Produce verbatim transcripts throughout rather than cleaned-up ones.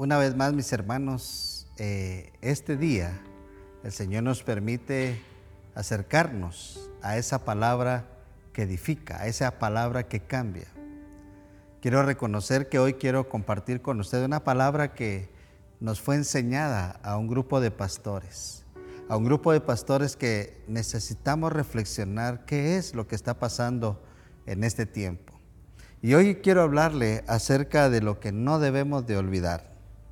Una vez más, mis hermanos, eh, este día el Señor nos permite acercarnos a esa palabra que edifica, a esa palabra que cambia. Quiero reconocer que hoy quiero compartir con usted una palabra que nos fue enseñada a un grupo de pastores, a un grupo de pastores que necesitamos reflexionar qué es lo que está pasando en este tiempo. Y hoy quiero hablarle acerca de lo que no debemos de olvidar.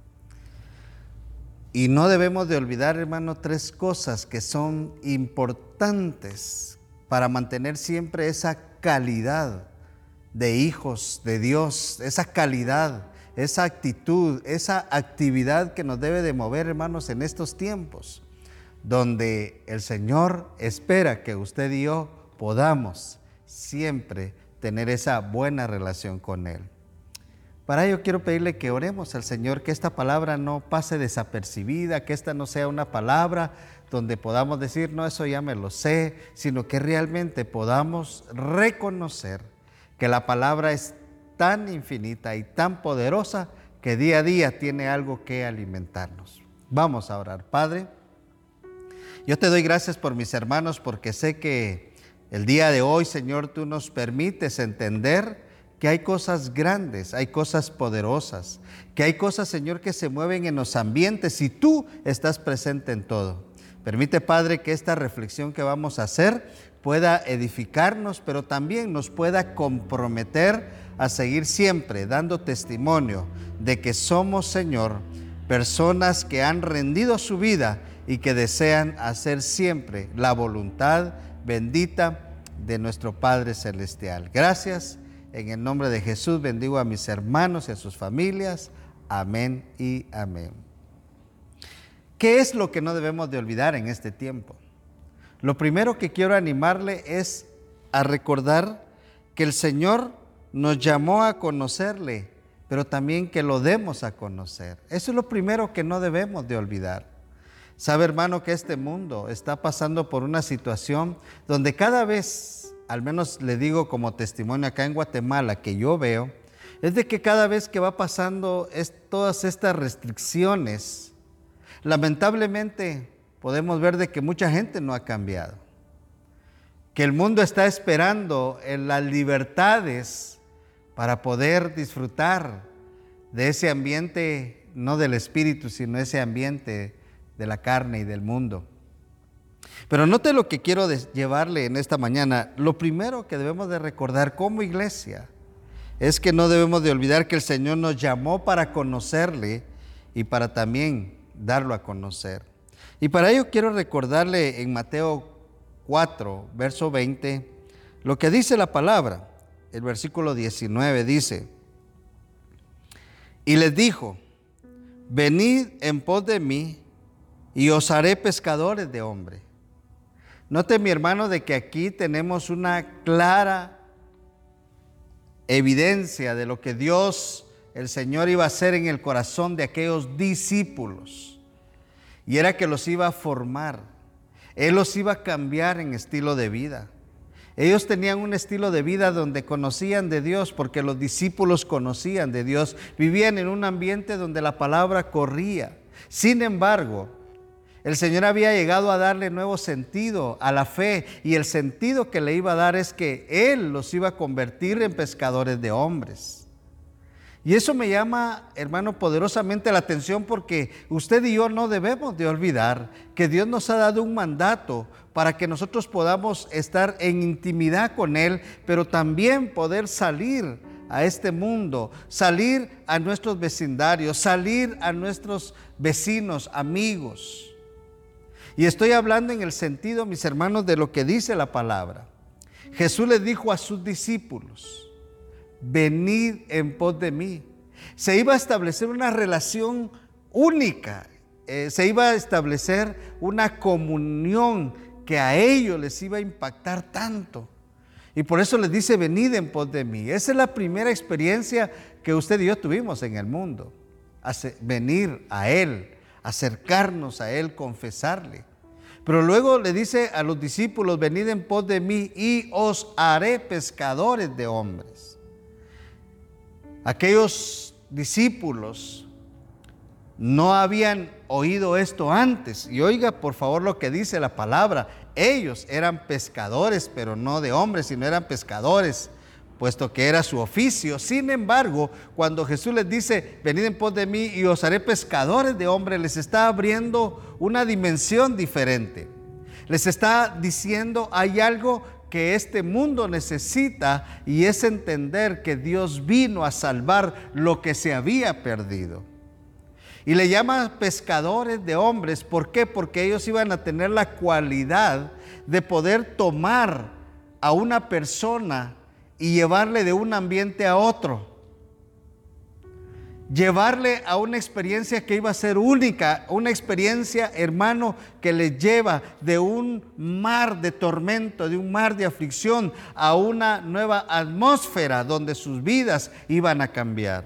Y no debemos de olvidar, hermano, tres cosas que son importantes para mantener siempre esa calidad de hijos de Dios, esa calidad, esa actitud, esa actividad que nos debe de mover, hermanos, en estos tiempos, donde el Señor espera que usted y yo podamos siempre tener esa buena relación con Él. Para ello quiero pedirle que oremos al Señor, que esta palabra no pase desapercibida, que esta no sea una palabra donde podamos decir, no, eso ya me lo sé, sino que realmente podamos reconocer que la palabra es tan infinita y tan poderosa que día a día tiene algo que alimentarnos. Vamos a orar. Padre, yo te doy gracias por mis hermanos, porque sé que el día de hoy, Señor, tú nos permites entender que hay cosas grandes, hay cosas poderosas, que hay cosas, Señor, que se mueven en los ambientes y tú estás presente en todo. Permite, Padre, que esta reflexión que vamos a hacer pueda edificarnos, pero también nos pueda comprometer a seguir siempre dando testimonio de que somos, Señor, personas que han rendido su vida y que desean hacer siempre la voluntad bendita de nuestro Padre Celestial. Gracias. En el nombre de Jesús bendigo a mis hermanos y a sus familias. Amén y amén. ¿Qué es lo que no debemos de olvidar en este tiempo? Lo primero que quiero animarle es a recordar que el Señor nos llamó a conocerle, pero también que lo demos a conocer. Eso es lo primero que no debemos de olvidar. Sabe, hermano, que este mundo está pasando por una situación donde cada vez, al menos le digo como testimonio acá en Guatemala, que yo veo, es de que cada vez que va pasando es, todas estas restricciones, lamentablemente podemos ver de que mucha gente no ha cambiado, que el mundo está esperando en las libertades para poder disfrutar de ese ambiente, no del espíritu, sino ese ambiente de la carne y del mundo. Pero note lo que quiero llevarle en esta mañana. Lo primero que debemos de recordar como iglesia es que no debemos de olvidar que el Señor nos llamó para conocerle y para también darlo a conocer. Y para ello quiero recordarle en Mateo cuatro, verso veinte, lo que dice la palabra. El versículo diecinueve dice: y les dijo, venid en pos de mí y os haré pescadores de hombres. Note, mi hermano, de que aquí tenemos una clara evidencia de lo que Dios, el Señor, iba a hacer en el corazón de aquellos discípulos. Y era que los iba a formar. Él los iba a cambiar en estilo de vida. Ellos tenían un estilo de vida donde conocían de Dios, porque los discípulos conocían de Dios. Vivían en un ambiente donde la palabra corría. Sin embargo, el Señor había llegado a darle nuevo sentido a la fe, y el sentido que le iba a dar es que Él los iba a convertir en pescadores de hombres. Y eso me llama, hermano, poderosamente la atención, porque usted y yo no debemos de olvidar que Dios nos ha dado un mandato para que nosotros podamos estar en intimidad con Él, pero también poder salir a este mundo, salir a nuestros vecindarios, salir a nuestros vecinos, amigos. Y estoy hablando en el sentido, mis hermanos, de lo que dice la palabra. Jesús les dijo a sus discípulos, venid en pos de mí. Se iba a establecer una relación única, eh, se iba a establecer una comunión que a ellos les iba a impactar tanto. Y por eso les dice, venid en pos de mí. Esa es la primera experiencia que usted y yo tuvimos en el mundo. Hace, venir a Él, acercarnos a Él, confesarle. Pero luego le dice a los discípulos, venid en pos de mí y os haré pescadores de hombres. Aquellos discípulos no habían oído esto antes. Y oiga por favor lo que dice la palabra. Ellos eran pescadores, pero no de hombres, sino eran pescadores, puesto que era su oficio. Sin embargo, cuando Jesús les dice, venid en pos de mí y os haré pescadores de hombres, les está abriendo una dimensión diferente. Les está diciendo, hay algo que este mundo necesita, y es entender que Dios vino a salvar lo que se había perdido. Y le llama pescadores de hombres. ¿Por qué? Porque ellos iban a tener la cualidad de poder tomar a una persona y llevarle de un ambiente a otro. Llevarle a una experiencia que iba a ser única, una experiencia, hermano, que les lleva de un mar de tormento, de un mar de aflicción, a una nueva atmósfera donde sus vidas iban a cambiar.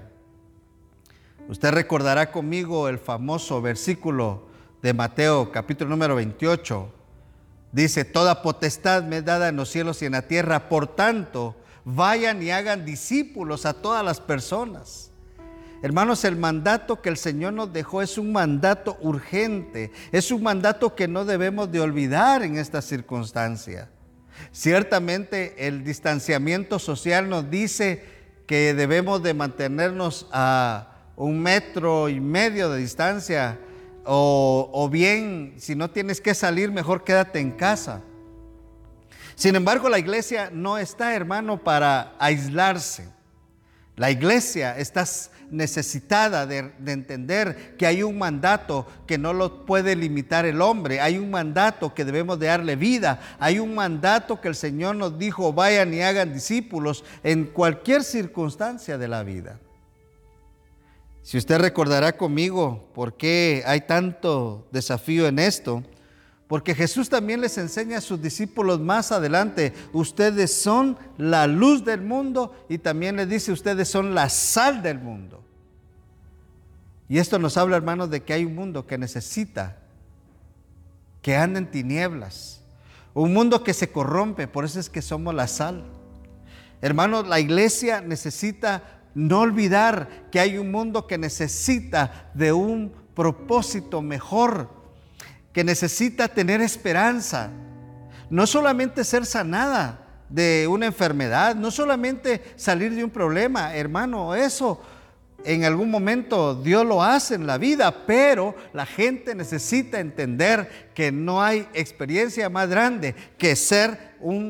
Usted recordará conmigo el famoso versículo de Mateo, capítulo número veintiocho. Dice, toda potestad me es dada en los cielos y en la tierra, por tanto, vayan y hagan discípulos a todas las personas. Hermanos, el mandato que el Señor nos dejó es un mandato urgente, es un mandato que no debemos de olvidar en esta circunstancia. Ciertamente el distanciamiento social nos dice que debemos de mantenernos a un metro y medio de distancia, o, o bien, si no tienes que salir, mejor quédate en casa. Sin embargo, la iglesia no está, hermano, para aislarse. La iglesia está necesitada de, de entender que hay un mandato que no lo puede limitar el hombre. Hay un mandato que debemos de darle vida. Hay un mandato que el Señor nos dijo, vayan y hagan discípulos en cualquier circunstancia de la vida. Si usted recordará conmigo por qué hay tanto desafío en esto, porque Jesús también les enseña a sus discípulos más adelante, ustedes son la luz del mundo, y también les dice, ustedes son la sal del mundo. Y esto nos habla, hermanos, de que hay un mundo que necesita, que anda en tinieblas, un mundo que se corrompe, por eso es que somos la sal. Hermanos, la iglesia necesita no olvidar que hay un mundo que necesita de un propósito mejor, que necesita tener esperanza, no solamente ser sanada de una enfermedad, no solamente salir de un problema, hermano, eso en algún momento Dios lo hace en la vida, pero la gente necesita entender que no hay experiencia más grande que ser un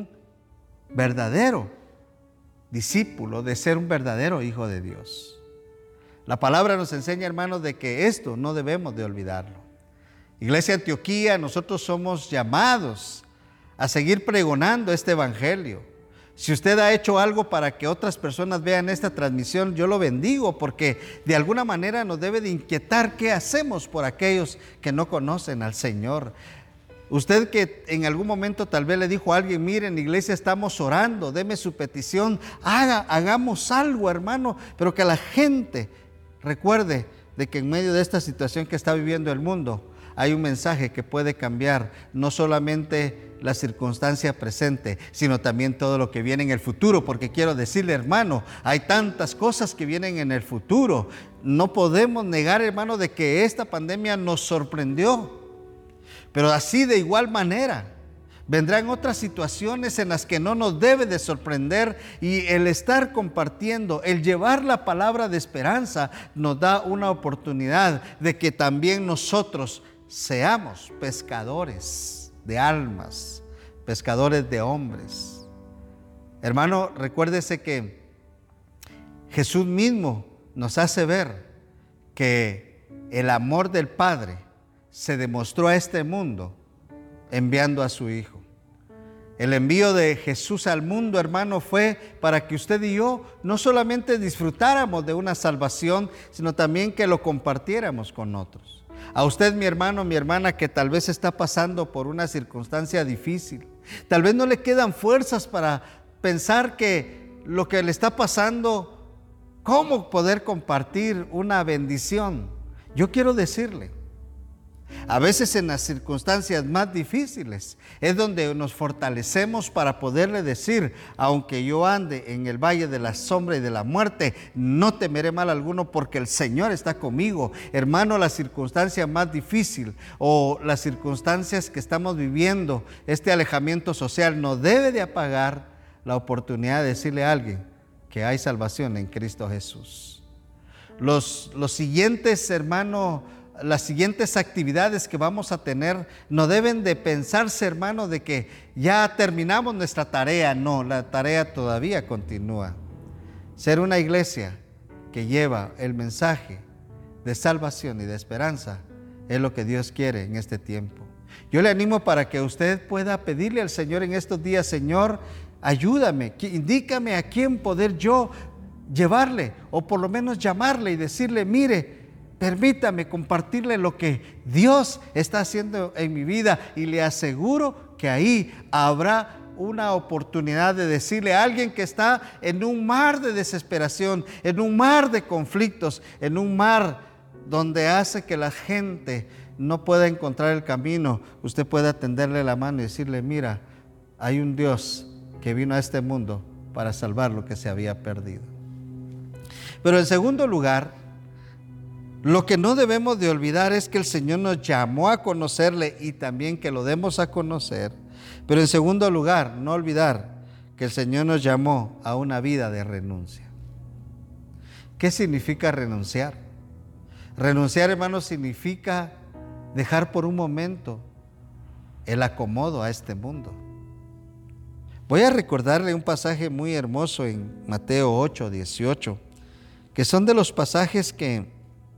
verdadero discípulo, de ser un verdadero hijo de Dios. La palabra nos enseña, hermanos, de que esto no debemos de olvidarlo. Iglesia Antioquía, nosotros somos llamados a seguir pregonando este evangelio. Si usted ha hecho algo para que otras personas vean esta transmisión, yo lo bendigo, porque de alguna manera nos debe de inquietar qué hacemos por aquellos que no conocen al Señor. Usted que en algún momento tal vez le dijo a alguien, miren, en la iglesia estamos orando, deme su petición, haga, hagamos algo, hermano, pero que la gente recuerde de que en medio de esta situación que está viviendo el mundo, hay un mensaje que puede cambiar no solamente la circunstancia presente, sino también todo lo que viene en el futuro, porque quiero decirle, hermano, hay tantas cosas que vienen en el futuro. No podemos negar, hermano, de que esta pandemia nos sorprendió. Pero así de igual manera vendrán otras situaciones en las que no nos debe de sorprender, y el estar compartiendo, el llevar la palabra de esperanza nos da una oportunidad de que también nosotros seamos pescadores de almas, pescadores de hombres. Hermano, recuérdese que Jesús mismo nos hace ver que el amor del Padre se demostró a este mundo enviando a su Hijo. El envío de Jesús al mundo, hermano, fue para que usted y yo no solamente disfrutáramos de una salvación, sino también que lo compartiéramos con otros. A usted, mi hermano, mi hermana, que tal vez está pasando por una circunstancia difícil, tal vez no le quedan fuerzas para pensar que lo que le está pasando, cómo poder compartir una bendición. Yo quiero decirle, A veces en las circunstancias más difíciles es donde nos fortalecemos para poderle decir: aunque yo ande en el valle de la sombra y de la muerte, no temeré mal alguno, porque el Señor está conmigo. Hermano, la circunstancia más difícil o las circunstancias que estamos viviendo, este alejamiento social, no debe de apagar la oportunidad de decirle a alguien que hay salvación en Cristo Jesús. Los, los siguientes, hermano, las siguientes actividades que vamos a tener no deben de pensarse, hermano, de que ya terminamos nuestra tarea. No, la tarea todavía continúa. Ser una iglesia que lleva el mensaje de salvación y de esperanza es lo que Dios quiere en este tiempo. Yo le animo para que usted pueda pedirle al Señor en estos días: Señor, ayúdame, indícame a quién poder yo llevarle, o por lo menos llamarle y decirle: mire, permítame compartirle lo que Dios está haciendo en mi vida, y le aseguro que ahí habrá una oportunidad de decirle a alguien que está en un mar de desesperación, en un mar de conflictos, en un mar donde hace que la gente no pueda encontrar el camino. Usted puede tenderle la mano y decirle: mira, hay un Dios que vino a este mundo para salvar lo que se había perdido. Pero en segundo lugar, lo que no debemos de olvidar es que el Señor nos llamó a conocerle y también que lo demos a conocer. Pero en segundo lugar, no olvidar que el Señor nos llamó a una vida de renuncia. ¿Qué significa renunciar? Renunciar, hermanos, significa dejar por un momento el acomodo a este mundo. Voy a recordarle un pasaje muy hermoso en Mateo ocho, dieciocho, que son de los pasajes que,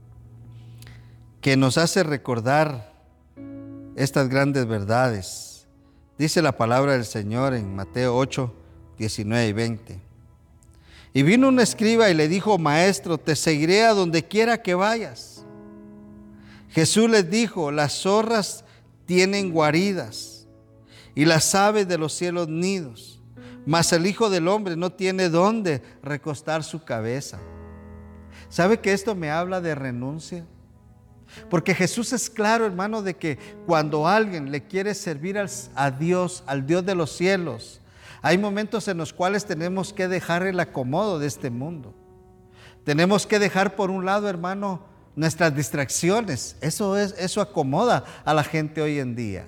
que nos hace recordar estas grandes verdades. Dice la palabra del Señor en Mateo ocho, diecinueve y veinte. Y vino un escriba y le dijo: Maestro, te seguiré a donde quiera que vayas. Jesús les dijo: las zorras tienen guaridas y las aves de los cielos nidos, mas el Hijo del Hombre no tiene dónde recostar su cabeza. ¿Sabe que esto me habla de renuncia? Porque Jesús es claro, hermano, de que cuando alguien le quiere servir a Dios, al Dios de los cielos, hay momentos en los cuales tenemos que dejar el acomodo de este mundo. Tenemos que dejar por un lado, hermano, nuestras distracciones. Eso es, eso acomoda a la gente hoy en día.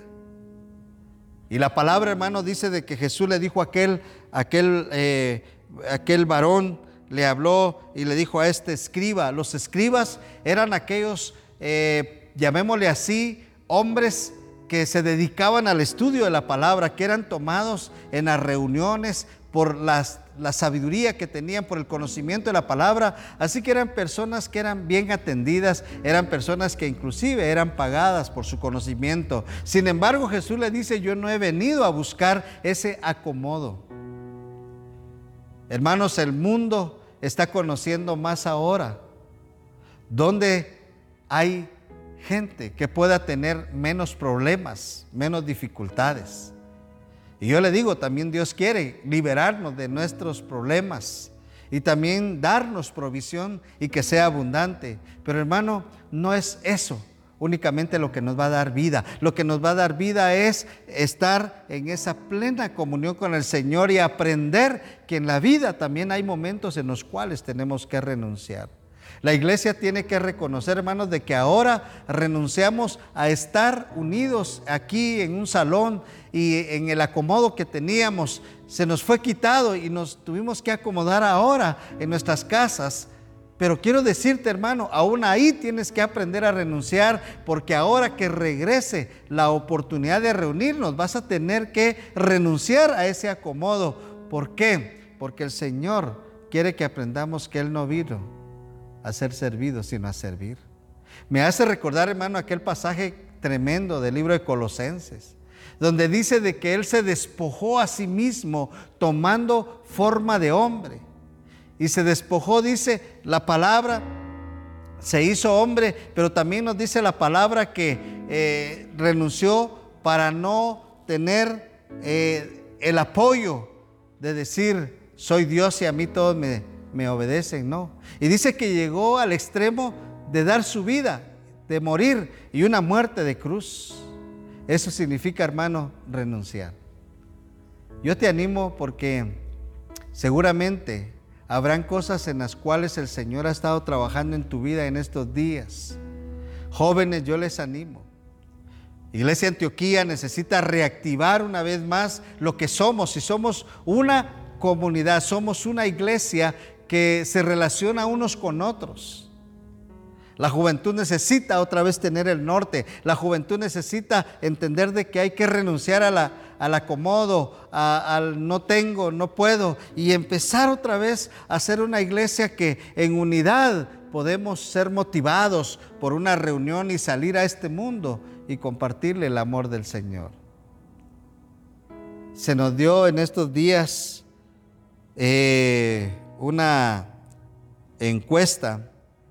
Y la palabra, hermano, dice de que Jesús le dijo a aquel, aquel, eh, aquel varón, le habló y le dijo a este escriba. Los escribas eran aquellos, eh, llamémosle así, hombres que se dedicaban al estudio de la palabra, que eran tomados en las reuniones por las, la sabiduría que tenían, por el conocimiento de la palabra. Así que eran personas que eran bien atendidas, eran personas que inclusive eran pagadas por su conocimiento. Sin embargo, Jesús le dice: yo no he venido a buscar ese acomodo. Hermanos, el mundo está conociendo más ahora donde hay gente que pueda tener menos problemas, menos dificultades. Y yo le digo, también Dios quiere liberarnos de nuestros problemas y también darnos provisión y que sea abundante. Pero, hermano, no es eso únicamente lo que nos va a dar vida. Lo que nos va a dar vida es estar en esa plena comunión con el Señor y aprender que en la vida también hay momentos en los cuales tenemos que renunciar. La iglesia tiene que reconocer, hermanos, de que ahora renunciamos a estar unidos aquí en un salón, y en el acomodo que teníamos se nos fue quitado y nos tuvimos que acomodar ahora en nuestras casas. Pero quiero decirte, hermano, aún ahí tienes que aprender a renunciar, porque ahora que regrese la oportunidad de reunirnos, vas a tener que renunciar a ese acomodo. ¿Por qué? Porque el Señor quiere que aprendamos que Él no vino a ser servido, sino a servir. Me hace recordar, hermano, aquel pasaje tremendo del libro de Colosenses, donde dice de que Él se despojó a sí mismo tomando forma de hombre. Y se despojó, dice la palabra, se hizo hombre, pero también nos dice la palabra que eh, renunció para no tener eh, el apoyo de decir: soy Dios y a mí todos me, me obedecen. No. Y dice que llegó al extremo de dar su vida. de morir y una muerte de cruz. Eso significa, hermano, renunciar. Yo te animo porque seguramente habrán cosas en las cuales el Señor ha estado trabajando en tu vida en estos días. Jóvenes, yo les animo. Iglesia Antioquía necesita reactivar una vez más lo que somos. Y somos una comunidad, somos una iglesia que se relaciona unos con otros. La juventud necesita otra vez tener el norte. La juventud necesita entender de que hay que renunciar a la, al acomodo, a, al no tengo, no puedo, y empezar otra vez a ser una iglesia que en unidad podemos ser motivados por una reunión y salir a este mundo y compartirle el amor del Señor. Se nos dio en estos días eh, una encuesta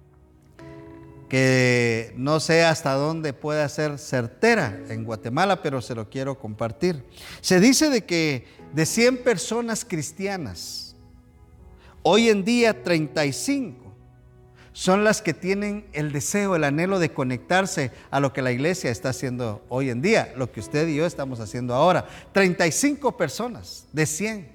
que no sé hasta dónde pueda ser certera en Guatemala, pero se lo quiero compartir. Se dice de que de cien personas cristianas, hoy en día treinta y cinco son las que tienen el deseo, el anhelo de conectarse a lo que la iglesia está haciendo hoy en día, lo que usted y yo estamos haciendo ahora. treinta y cinco personas de cien.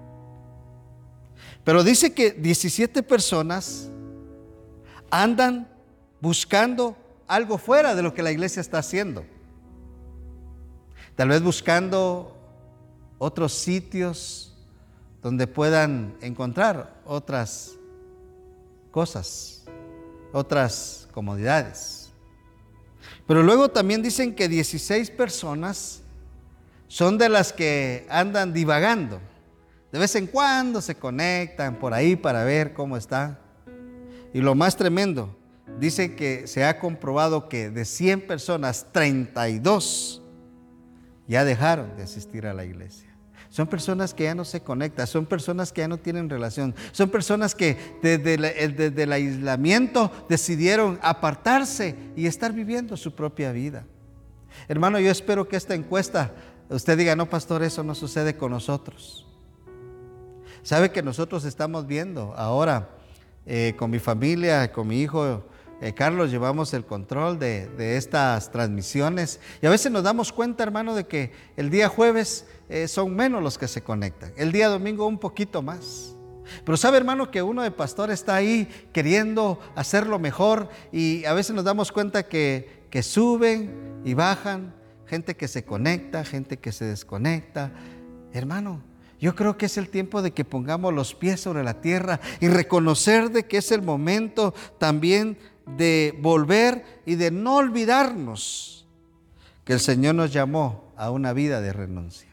Pero dice que diecisiete personas andan buscando algo fuera de lo que la iglesia está haciendo. Tal vez buscando otros sitios donde puedan encontrar otras cosas, otras comodidades. Pero luego también dicen que dieciséis personas son de las que andan divagando. De vez en cuando se conectan por ahí para ver cómo está. Y lo más tremendo, dice que se ha comprobado que de cien personas, treinta y dos ya dejaron de asistir a la iglesia. Son personas que ya no se conectan, son personas que ya no tienen relación, son personas que desde el, desde el aislamiento decidieron apartarse y estar viviendo su propia vida. Hermano, yo espero que esta encuesta, usted diga, no, pastor, eso no sucede con nosotros. Sabe que nosotros estamos viendo ahora eh, con mi familia, con mi hijo eh, Carlos, llevamos el control de, de estas transmisiones y a veces nos damos cuenta, hermano, de que el día jueves eh, son menos los que se conectan, el día domingo un poquito más. Pero sabe, hermano, que uno de pastor está ahí queriendo hacerlo mejor y a veces nos damos cuenta que, que suben y bajan, gente que se conecta, gente que se desconecta. Hermano, yo creo que es el tiempo de que pongamos los pies sobre la tierra y reconocer de que es el momento también de volver y de no olvidarnos que el Señor nos llamó a una vida de renuncia.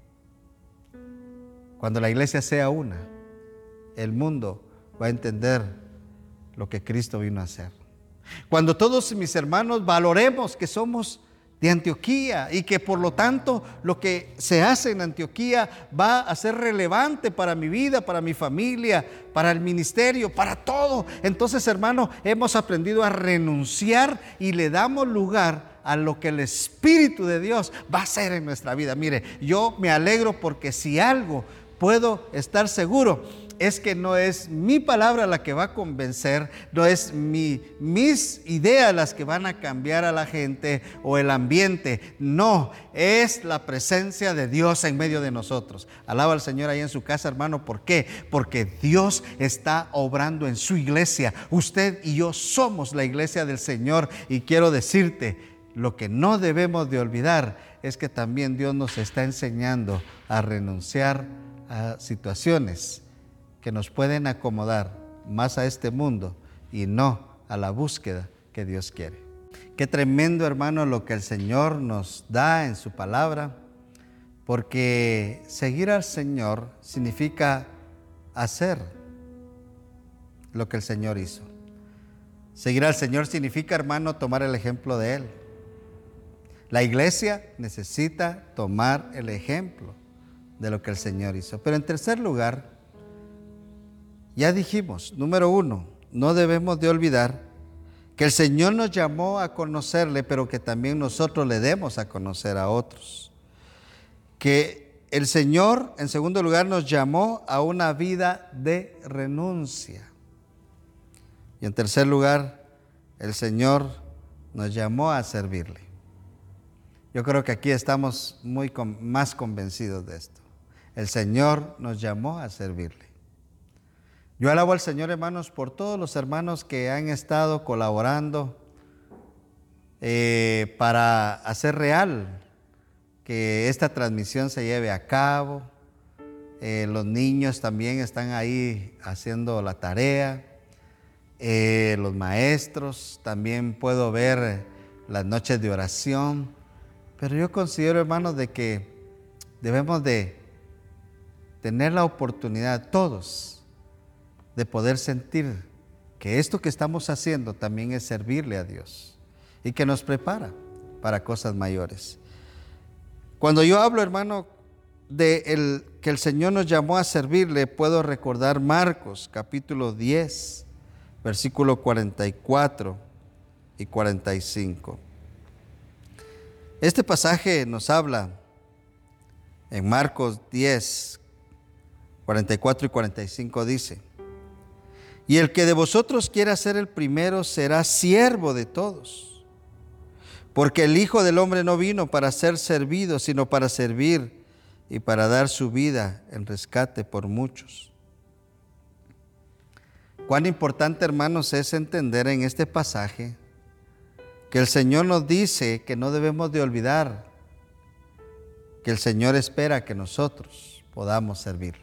Cuando la iglesia sea una, el mundo va a entender lo que Cristo vino a hacer. Cuando todos mis hermanos valoremos que somos de Antioquía y que por lo tanto lo que se hace en Antioquía va a ser relevante para mi vida, para mi familia, para el ministerio, para todo. Entonces, hermano, hemos aprendido a renunciar y le damos lugar a lo que el Espíritu de Dios va a hacer en nuestra vida. Mire, yo me alegro porque si algo puedo estar seguro es que no es mi palabra la que va a convencer, no es mi, mis ideas las que van a cambiar a la gente o el ambiente. No, es la presencia de Dios en medio de nosotros. Alaba al Señor ahí en su casa, hermano. ¿Por qué? Porque Dios está obrando en su iglesia. Usted y yo somos la iglesia del Señor. Y quiero decirte, lo que no debemos de olvidar es que también Dios nos está enseñando a renunciar a situaciones que nos pueden acomodar más a este mundo y no a la búsqueda que Dios quiere. Qué tremendo, hermano, lo que el Señor nos da en su palabra, porque seguir al Señor significa hacer lo que el Señor hizo. Seguir al Señor significa, hermano, tomar el ejemplo de Él. La iglesia necesita tomar el ejemplo de lo que el Señor hizo. Pero en tercer lugar, ya dijimos, número uno, no debemos de olvidar que el Señor nos llamó a conocerle, pero que también nosotros le demos a conocer a otros. Que el Señor, en segundo lugar, nos llamó a una vida de renuncia. Y en tercer lugar, el Señor nos llamó a servirle. Yo creo que aquí estamos muy con, más convencidos de esto. El Señor nos llamó a servirle. Yo alabo al Señor, hermanos, por todos los hermanos que han estado colaborando eh, para hacer real que esta transmisión se lleve a cabo. Eh, los niños también están ahí haciendo la tarea. Eh, los maestros, también puedo ver las noches de oración. Pero yo considero, hermanos, de que debemos de tener la oportunidad todos de poder sentir que esto que estamos haciendo también es servirle a Dios y que nos prepara para cosas mayores. Cuando yo hablo, hermano, de el, que el Señor nos llamó a servirle, puedo recordar Marcos capítulo diez, versículo cuarenta y cuatro y cuarenta y cinco. Este pasaje nos habla en Marcos diez, cuarenta y cuatro y cuarenta y cinco, dice: y el que de vosotros quiera ser el primero será siervo de todos, porque el Hijo del Hombre no vino para ser servido, sino para servir y para dar su vida en rescate por muchos. Cuán importante, hermanos, es entender en este pasaje que el Señor nos dice que no debemos de olvidar que el Señor espera que nosotros podamos servirle.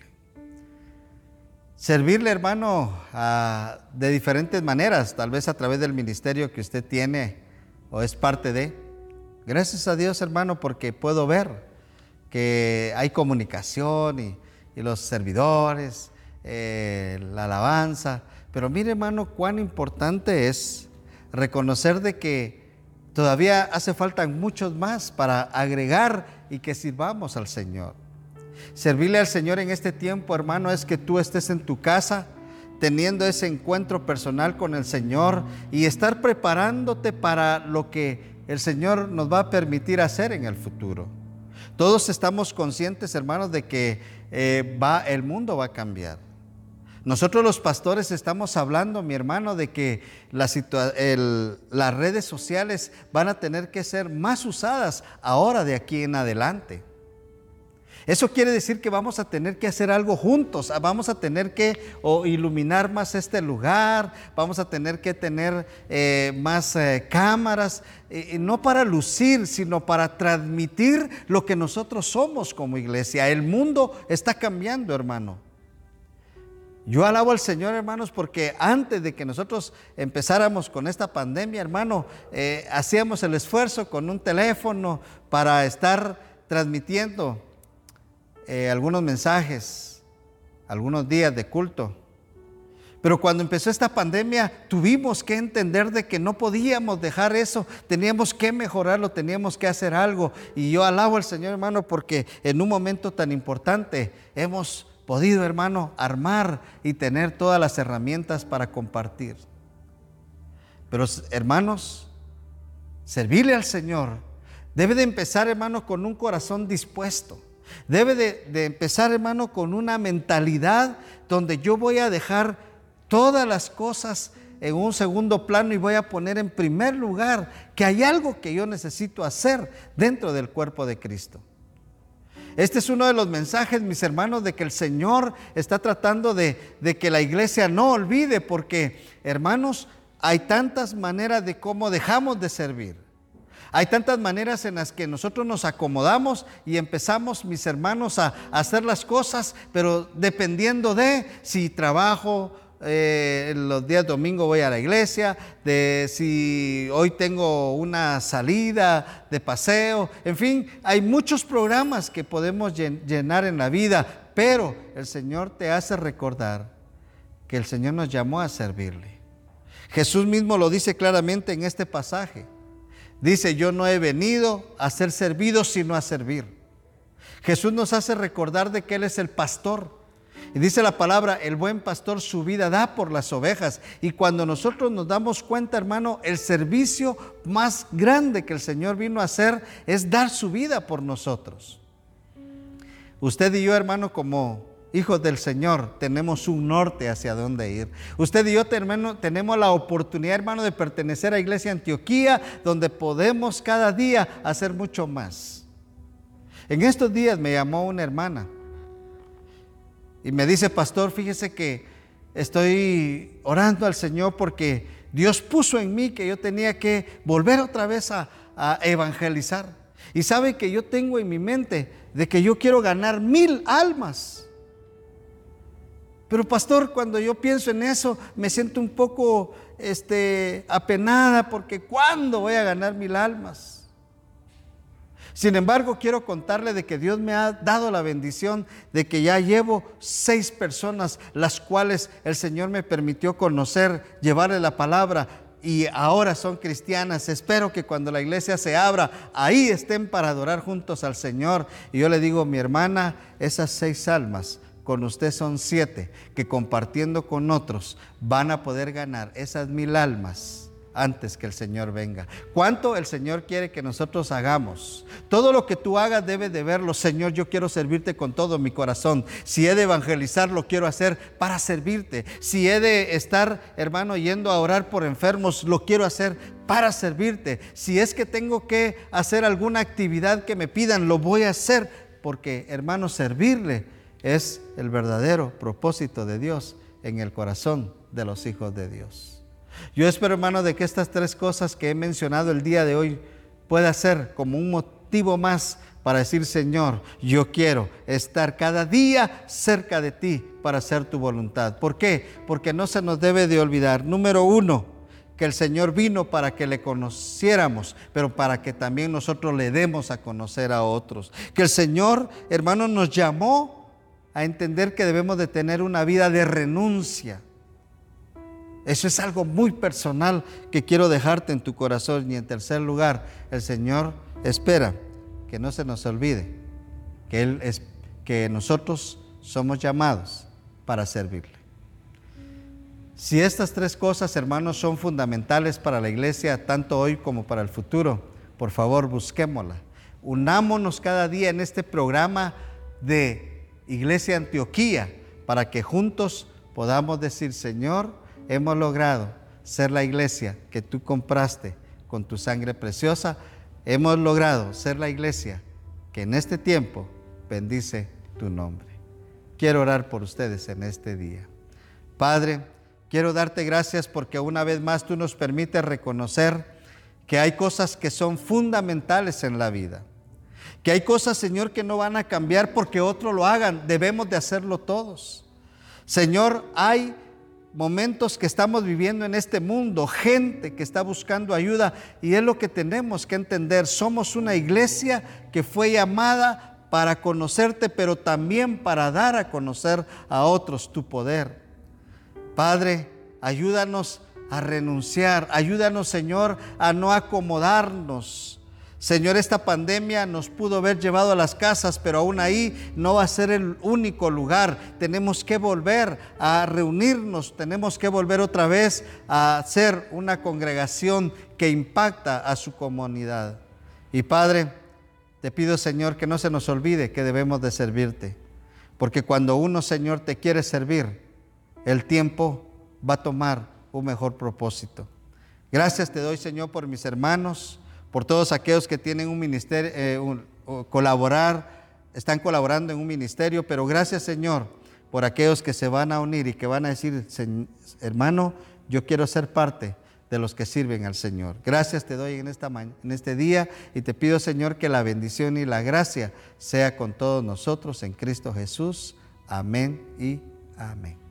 Servirle, hermano, a, de diferentes maneras, tal vez a través del ministerio que usted tiene o es parte de. Gracias a Dios, hermano, porque puedo ver que hay comunicación y, y los servidores, eh, la alabanza. Pero mire, hermano, cuán importante es reconocer de que todavía hace falta muchos más para agregar y que sirvamos al Señor. Servirle al Señor en este tiempo, hermano, es que tú estés en tu casa teniendo ese encuentro personal con el Señor y estar preparándote para lo que el Señor nos va a permitir hacer en el futuro. Todos estamos conscientes, hermanos, de que eh, va, el mundo va a cambiar. Nosotros los pastores estamos hablando, mi hermano, de que la situa- el, las redes sociales van a tener que ser más usadas ahora de aquí en adelante. Eso quiere decir que vamos a tener que hacer algo juntos, vamos a tener que o iluminar más este lugar, vamos a tener que tener eh, más eh, cámaras, eh, no para lucir, sino para transmitir lo que nosotros somos como iglesia. El mundo está cambiando, hermano. Yo alabo al Señor, hermanos, porque antes de que nosotros empezáramos con esta pandemia, hermano, eh, hacíamos el esfuerzo con un teléfono para estar transmitiendo eh, algunos mensajes, algunos días de culto. Pero cuando empezó esta pandemia, tuvimos que entender de que no podíamos dejar eso, teníamos que mejorarlo, teníamos que hacer algo. Y yo alabo al Señor, hermano, porque en un momento tan importante hemos podido, hermano, armar y tener todas las herramientas para compartir. Pero, hermanos, servirle al Señor debe de empezar, hermano, con un corazón dispuesto. Debe de, de empezar, hermano, con una mentalidad donde yo voy a dejar todas las cosas en un segundo plano y voy a poner en primer lugar que hay algo que yo necesito hacer dentro del cuerpo de Cristo. Este es uno de los mensajes, mis hermanos, de que el Señor está tratando de, de que la iglesia no olvide, porque, hermanos, hay tantas maneras de cómo dejamos de servir. Hay tantas maneras en las que nosotros nos acomodamos y empezamos, mis hermanos, a, a hacer las cosas, pero dependiendo de si trabajo, Eh, los días domingo voy a la iglesia, de si hoy tengo una salida de paseo, en fin, hay muchos programas que podemos llenar en la vida, pero el Señor te hace recordar que el Señor nos llamó a servirle. Jesús mismo lo dice claramente en este pasaje. Dice: yo no he venido a ser servido, sino a servir. Jesús nos hace recordar de que Él es el pastor. Y dice la palabra: el buen pastor su vida da por las ovejas. Y cuando nosotros nos damos cuenta, hermano, el servicio más grande que el Señor vino a hacer es dar su vida por nosotros. Usted y yo, hermano, como hijos del Señor, tenemos un norte hacia dónde ir. Usted y yo, hermano, tenemos la oportunidad, hermano, de pertenecer a Iglesia Antioquía, donde podemos cada día hacer mucho más. En estos días me llamó una hermana y me dice: pastor, fíjese que estoy orando al Señor porque Dios puso en mí que yo tenía que volver otra vez a, a evangelizar. Y sabe que yo tengo en mi mente de que yo quiero ganar mil almas. Pero pastor, cuando yo pienso en eso, me siento un poco este, apenada, porque ¿cuándo voy a ganar mil almas? Sin embargo, quiero contarle de que Dios me ha dado la bendición de que ya llevo seis personas, las cuales el Señor me permitió conocer, llevarle la palabra, y ahora son cristianas. Espero que cuando la iglesia se abra, ahí estén para adorar juntos al Señor. Y yo le digo: mi hermana, esas seis almas, con usted son siete, que compartiendo con otros van a poder ganar esas mil almas antes que el Señor venga. ¿Cuánto el Señor quiere que nosotros hagamos? Todo lo que tú hagas debe de verlo: Señor, yo quiero servirte con todo mi corazón. Si he de evangelizar, lo quiero hacer para servirte. Si he de estar, hermano, yendo a orar por enfermos, lo quiero hacer para servirte. Si es que tengo que hacer alguna actividad que me pidan, lo voy a hacer, porque, hermano, servirle es el verdadero propósito de Dios en el corazón de los hijos de Dios. Yo espero, hermano, de que estas tres cosas que he mencionado el día de hoy pueda ser como un motivo más para decir: Señor, yo quiero estar cada día cerca de ti para hacer tu voluntad. ¿Por qué? Porque no se nos debe de olvidar, número uno, que el Señor vino para que le conociéramos, pero para que también nosotros le demos a conocer a otros. Que el Señor, hermano, nos llamó a entender que debemos de tener una vida de renuncia. Eso es algo muy personal que quiero dejarte en tu corazón. Y en tercer lugar, el Señor espera que no se nos olvide que Él es, que nosotros somos llamados para servirle. Si estas tres cosas, hermanos, son fundamentales para la iglesia, tanto hoy como para el futuro, por favor, busquémosla. Unámonos cada día en este programa de Iglesia Antioquía, para que juntos podamos decir: Señor, hemos logrado ser la iglesia que tú compraste con tu sangre preciosa. Hemos logrado ser la iglesia que en este tiempo bendice tu nombre. Quiero orar por ustedes en este día. Padre, quiero darte gracias porque una vez más tú nos permites reconocer que hay cosas que son fundamentales en la vida. Que hay cosas, Señor, que no van a cambiar porque otros lo hagan. Debemos de hacerlo todos. Señor, hay momentos que estamos viviendo en este mundo, gente que está buscando ayuda, y es lo que tenemos que entender. Somos una iglesia que fue llamada para conocerte, pero también para dar a conocer a otros tu poder. Padre, ayúdanos a renunciar, ayúdanos, Señor, a no acomodarnos. Señor, esta pandemia nos pudo haber llevado a las casas, pero aún ahí no va a ser el único lugar. Tenemos que volver a reunirnos, tenemos que volver otra vez a ser una congregación que impacta a su comunidad. Y Padre, te pido, Señor, que no se nos olvide que debemos de servirte, porque cuando uno, Señor, te quiere servir, el tiempo va a tomar un mejor propósito. Gracias te doy, Señor, por mis hermanos, por todos aquellos que tienen un ministerio, eh, un, o colaborar, están colaborando en un ministerio, pero gracias, Señor, por aquellos que se van a unir y que van a decir: hermano, yo quiero ser parte de los que sirven al Señor. Gracias te doy en, esta en este día, y te pido, Señor, que la bendición y la gracia sea con todos nosotros en Cristo Jesús. Amén y amén.